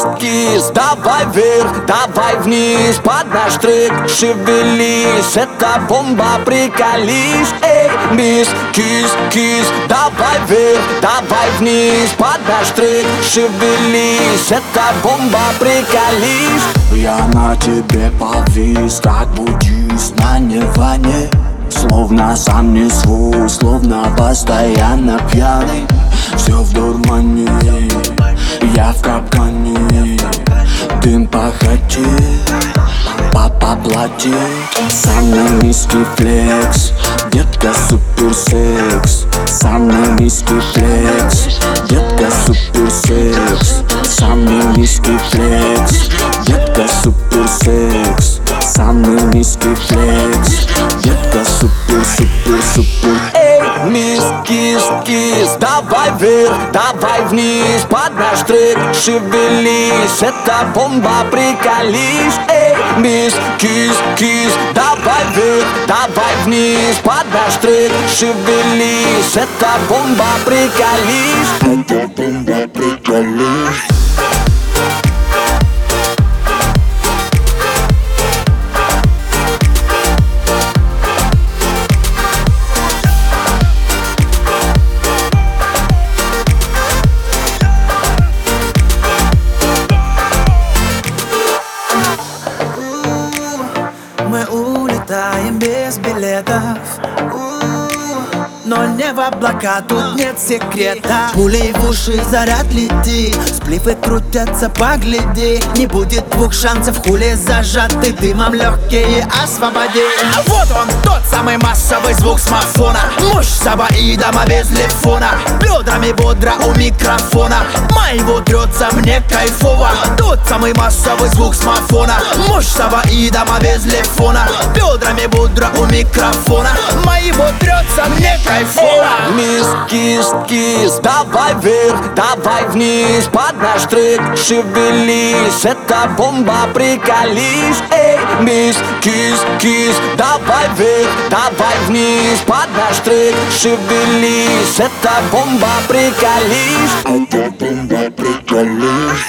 кис, давай вверх, давай вниз, под наш трек шевелись, это бомба, приколись. Эй, мисс, кис, давай вверх, давай вниз, под наш трек шевелись, это бомба, приколись. Я на тебе повис, как буддист на нирване. Словно сам не свой, словно постоянно пьяный. Все в дурмане, я в капкане. Дым похоти, папа плати. Самый низкий флекс, детка супер секс. Самый низкий флекс, детка супер секс. Самый низкий флекс, детка супер секс. Самый низкий флекс, детка супер. Эй, мисс, кис, давай вверх, давай вниз, под наш трек шевелись, это бомба, приколись. Эй, мисс, кис, давай вверх, давай вниз, под наш трек шевелись, это бомба, приколись. Это бомба, приколись. Мы улетаем без билетов, но не в облака, тут нет секрета. Пулей в уши заряд летит, сплифы крутятся, погляди. Не будет двух шансов, хули зажаты дымом, легкие освободи. Вот он, тот самый массовый звук смартфона. Муж сабаидом без лефона, бедрами бодро у микрофона. Моего трется, мне кайфово. Тот самый массовый звук смартфона. Муж сабаидом без лефона, бедрами бодро у микрофона. Моего трется, мне кайфово. Мисс, кис, давай вверх, давай вниз, под наш трек шевелись, это бомба, приколись. Эй, мисс, кис, давай вверх, давай вниз, под наш трек шевелись, это бомба, приколись. Это бомба, приколись.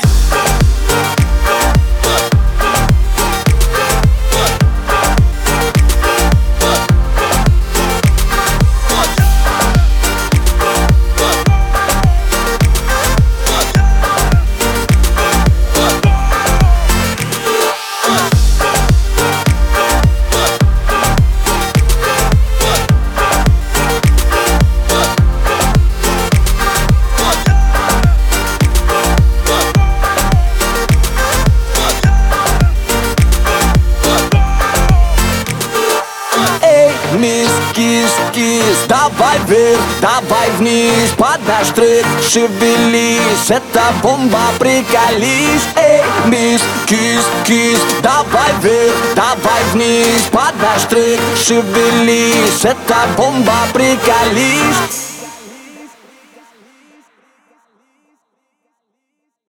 Мисс, кис, давай вверх, давай вниз, под наш трек шевелись, это бомба, приколись. Эй, мисс, кис, давай вверх, давай вниз, под наш трек шевелись, это бомба, приколись.